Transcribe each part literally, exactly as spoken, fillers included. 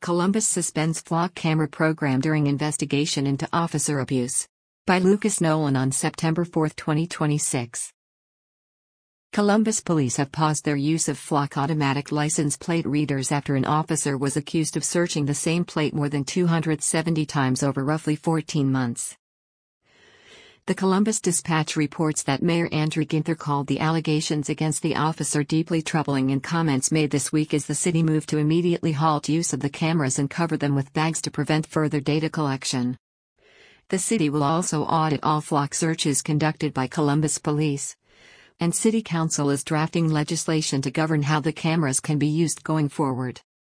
Columbus suspends flock camera program during investigation into officer abuse. By Lucas Nolan on September fourth, twenty twenty-six. Columbus police have paused their use of flock automatic license plate readers after an officer was accused of searching the same plate more than two hundred seventy times over roughly fourteen months. The Columbus Dispatch reports that Mayor Andrew Ginther called the allegations against the officer deeply troubling in comments made this week as the city moved to immediately halt use of the cameras and cover them with bags to prevent further data collection. The city will also audit all flock searches conducted by Columbus Police, and City Council is drafting legislation to govern how the cameras can be used going forward.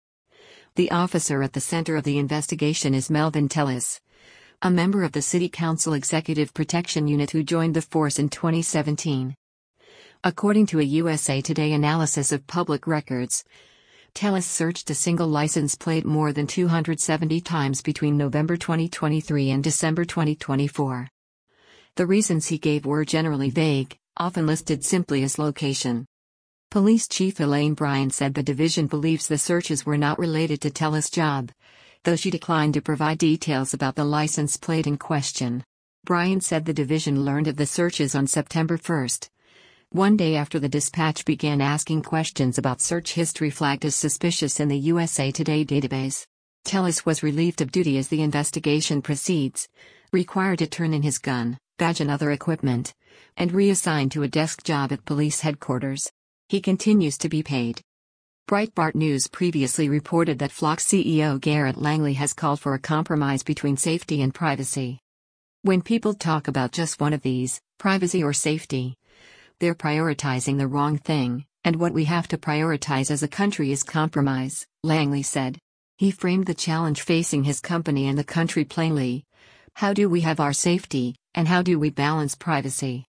The officer at the center of the investigation is Melvin Tellis, a member of the City Council Executive Protection Unit who joined the force in twenty seventeen. According to a U S A Today analysis of public records, Tellis searched a single license plate more than two hundred seventy times between November twenty twenty-three and December twenty twenty-four. The reasons he gave were generally vague, often listed simply as location. Police Chief Elaine Bryan said the division believes the searches were not related to Tellis' job, though she declined to provide details about the license plate in question. Bryan said the division learned of the searches on September first, one day after the Dispatch began asking questions about search history flagged as suspicious in the U S A Today database. Tellis was relieved of duty as the investigation proceeds, required to turn in his gun, badge and other equipment, and reassigned to a desk job at police headquarters. He continues to be paid. Breitbart News previously reported that Flock C E O Garrett Langley has called for a compromise between safety and privacy. When people talk about just one of these, privacy or safety, they're prioritizing the wrong thing, and what we have to prioritize as a country is compromise, Langley said. He framed the challenge facing his company and the country plainly. How do we have our safety, and how do we balance privacy?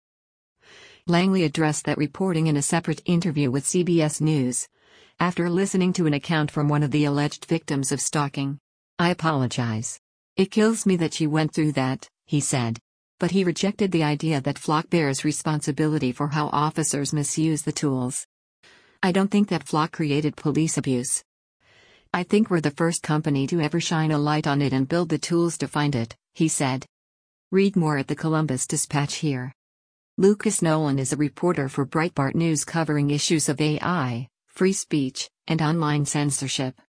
Langley addressed that reporting in a separate interview with C B S News, after listening to an account from one of the alleged victims of stalking. I apologize. It kills me that she went through that, he said. But he rejected the idea that Flock bears responsibility for how officers misuse the tools. I don't think that Flock created police abuse. I think we're the first company to ever shine a light on it and build the tools to find it, he said. Read more at the Columbus Dispatch here. Lucas Nolan is a reporter for Breitbart News covering issues of A I, free speech, and online censorship.